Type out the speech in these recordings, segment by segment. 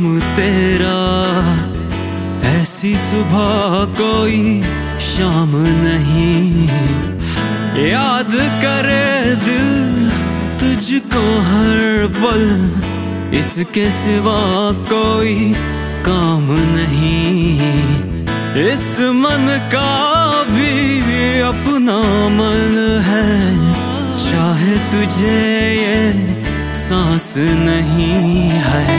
नाम तेरा, ऐसी सुबह कोई शाम नहीं। याद करे दिल तुझको हर पल, इसके सिवा कोई काम नहीं। इस मन का भी अपना मन है, चाहे तुझे ये सांस नहीं है।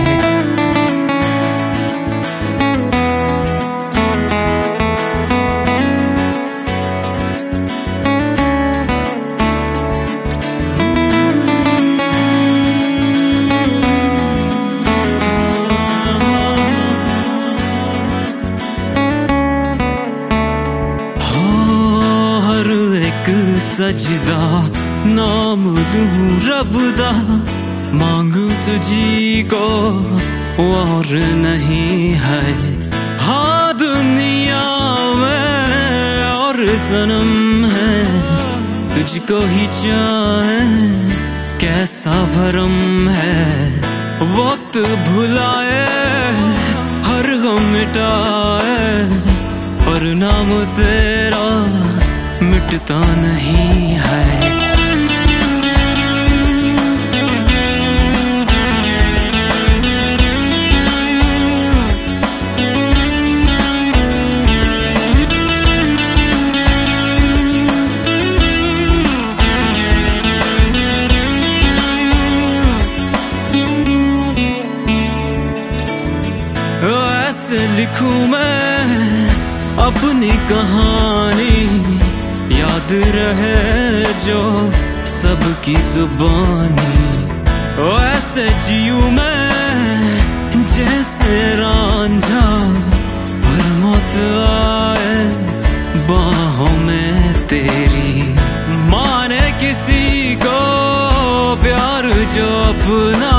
सजदा नाम लूं रब दा, मांगू तुझी को और नहीं है। हाँ दुनिया में और सनम है, तुझको ही चाहे कैसा भरम है। वक्त भुलाए हर गम मिटाए, पर नाम तेरा मिटता नहीं है। ऐसे लिखूं मैं अपनी कहानी, याद रहे जो सबकी जुबानी। ऐसे जीऊं मैं जैसे रांझा, पर मौत आए बाहों में तेरी। माने किसी को प्यार जो अपना,